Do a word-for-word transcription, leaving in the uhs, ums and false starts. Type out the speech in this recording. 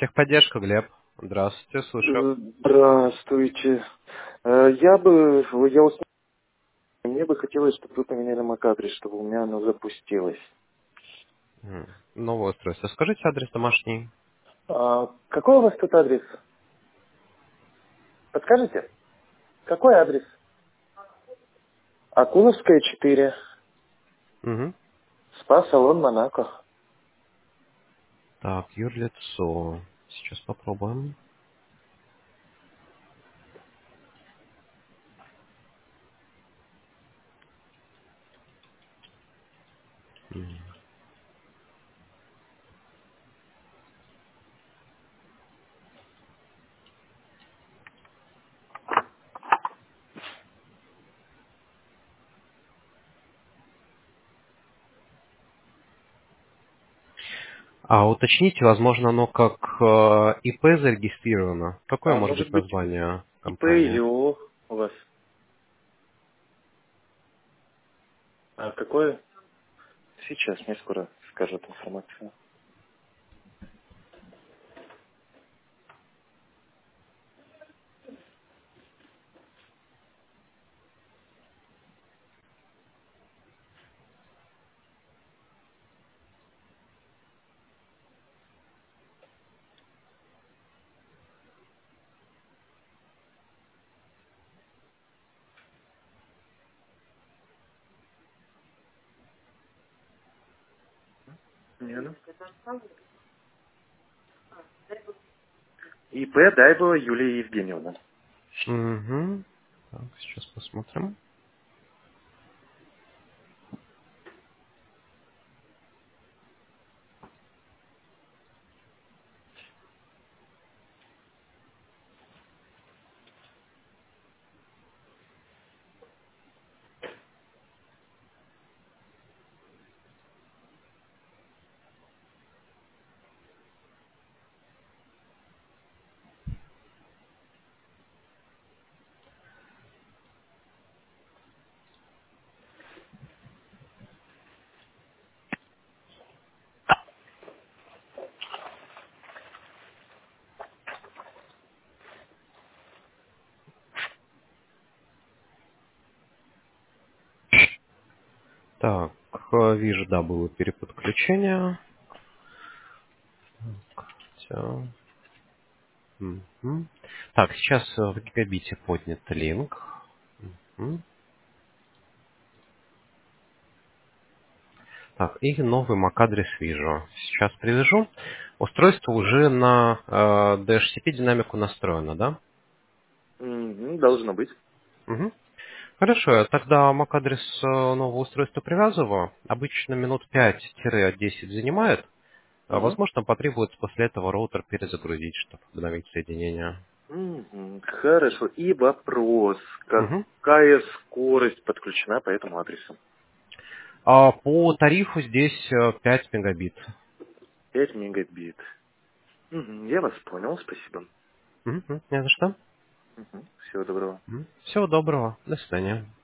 Техподдержка, Глеб. Здравствуйте, слушаю. Здравствуйте. Э, Я бы, я узнал, мне бы хотелось, чтобы вы поменяли MAC-адрес, чтобы у меня оно запустилось. М, Новое устройство. Скажите адрес домашний. А какой у вас тут адрес? Подскажите? Какой адрес? Акуловская, четыре. Угу. Спа-салон Монако. Так, юрлицо. Сейчас попробуем. М. А уточните, возможно, оно как э, ИП зарегистрировано. Какое А может может быть быть название ИП компании? ИО у вас? А какое? Сейчас мне скоро скажут информацию. Не, ну. ИП Дайбова Юлия Евгеньевна. Угу. Так, сейчас посмотрим. Так, э, вижу, да, было переподключение. Всё. Мгм. Так, сейчас э, в гигабите поднят линк. Мгм. Так, и новый MAC-адрес вижу. Сейчас привяжу. Устройство уже на э, ди эйч си пи динамику настроено, да? Мгм, должно быть. Мгм. Хорошо, я тогда MAC-адрес э, нового устройства привязываю. Обычно минут пять-десять занимает. А Мгм. возможно, потребуется после этого роутер перезагрузить, чтобы обновить соединение. Мгм. Хорошо. И вопрос. Мгм. Какая скорость подключена по этому адресу? А по тарифу здесь э, пять мегабит. пять мегабит. Мгм. Я вас понял. Спасибо. Мгм. Не за что. Всего доброго. Мгм. Всего доброго. До свидания.